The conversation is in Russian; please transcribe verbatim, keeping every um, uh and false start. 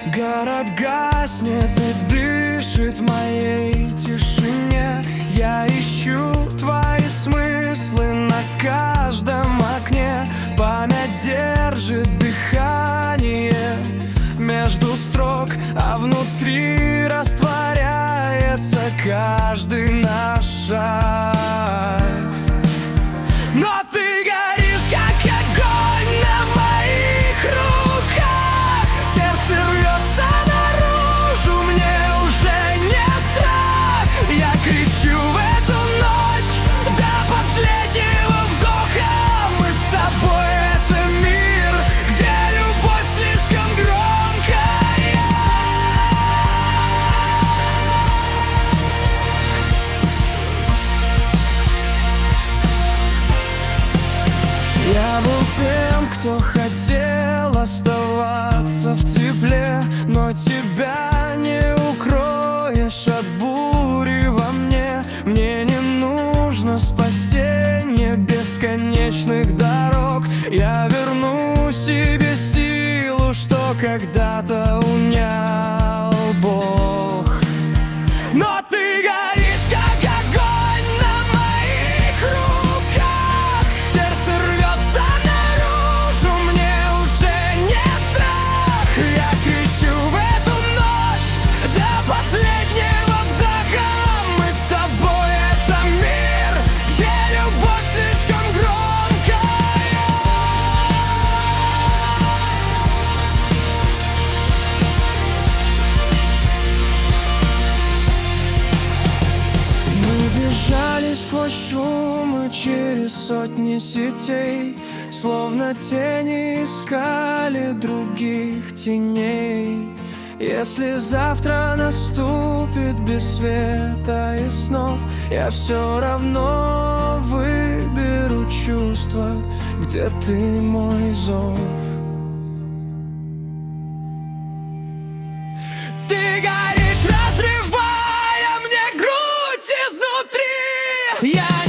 Город гаснет и дышит в моей тишине. Я ищу твои смыслы на каждом окне. Память держит дыхание между строк, а внутри растворяется каждый наш шаг. Но ты горишь, как огонь на моих руках. Сердце рвется наружу, мне уже не страх. Я кричу в эту ночь до последнего вдоха. Мы с тобой — это мир, где любовь слишком громкая. Я был тем, кто хотел оставаться в тепле, но тебя не укроешь от бури во мне. Мне не нужно спасение бесконечных дорог. Я верну себе силу, что когда-то унял Бог. Но ты горишь, как огонь на моих руках. Сердце рвется наружу, мне уже не страх. Я кричу в эту ночь до последнего вдоха. Мы с тобой — это мир, где любовь слишком громкая. Мы бежали сквозь шум и через сотни сетей, словно тени искали других теней. Если завтра наступит без света и снов, я все равно выберу чувства, где ты мой зов. Ты горишь, разрывая мне грудь изнутри. Я